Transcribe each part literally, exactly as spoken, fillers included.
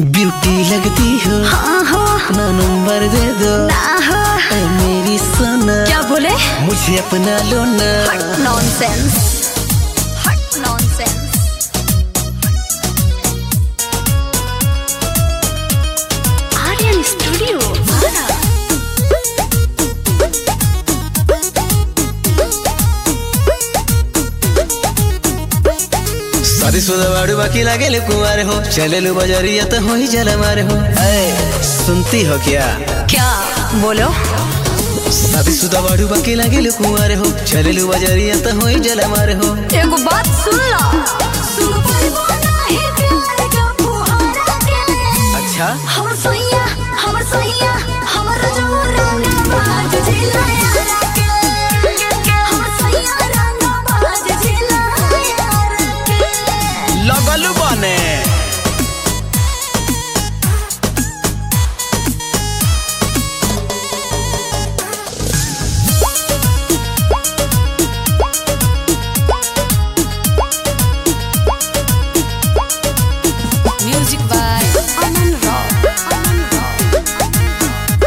Beauty लगती हो, हाँ हो, अपना नंबर दे दो ना हो। ऐ मेरी सोना, क्या बोले? मुझे अपना लो ना। हट नॉनसेंस, हट नॉनसेंस। आर्यन स्टूडियो आरा। शादीशुदा बाड़ू बाकी लागे ले कुंवारे हो, चले लो बजरिया तो हो ही जला मारे हो। ऐ सुनती हो क्या? क्या बोलो? शादीशुदा बाड़ू बाकी लागे ले कुंवारे हो, चले लो बजरिया तो हो ही जला मारे हो। एगो बात सुन ला, सुन पाइबो नाही प्यार का फुहारा के। अच्छा हमर सैया, हमर सैया, हमर जोरा ना बाज जिला यार के। हमर सैया रंगा बाज जिला यार के। लगल बने music by Aman Rock, Aman Rock.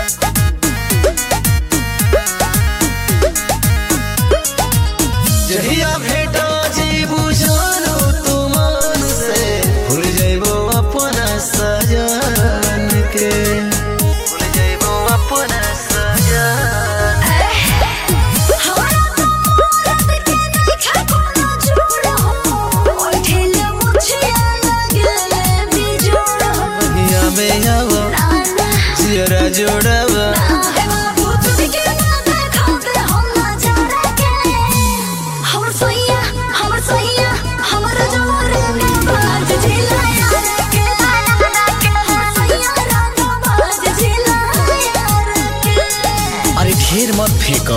जहिया भेटा जी बुझानो तुमान से, भूल जाइबो अपना सजन के, भूल जाइबो अपना सजन। हमरा तो रात के देखा कोनो जोड़ हो, ओइ ठेल मुछिया लगले बिजोड़ हो। हिया में आवा नाना जियरा जोड़ावा, हे बाबू तुझे के ना देखा दे हम नजारा के। हमर सैया, हमर सैया, हमर जोरे में बाज जिला यार के। हमर सैया रंगा बाज जिला यार के। अरे ढेर मत फेंको।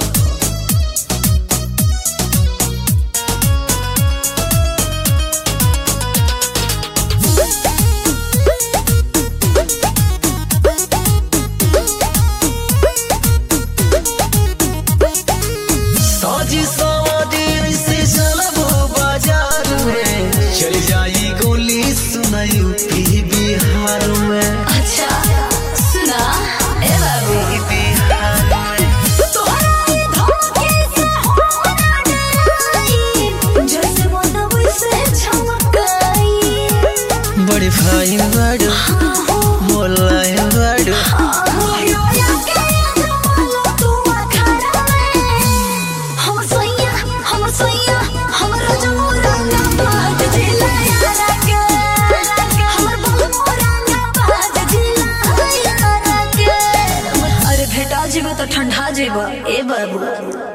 साजी सवारी ऐसे चलबो बाजार में, चल जाई गोली सुना यूपी बिहार में। अच्छा सुना ए बाबू, बिहार में तोहरा ई धमकी से हो ना डराई, जैसे मन वैसे झमकाई। बड़े भाई बाड़ू, मोलाई बाड़ू, यो या के जमालो तू अखाड़ा में। हमर सैया, हमर सैया, हमर जोरा ना बाज जिला यार के। हमर बलमोरा ना बाज जिला यार के। अरे भेटा जेबे तो ठंडा जेबे ए बाबू।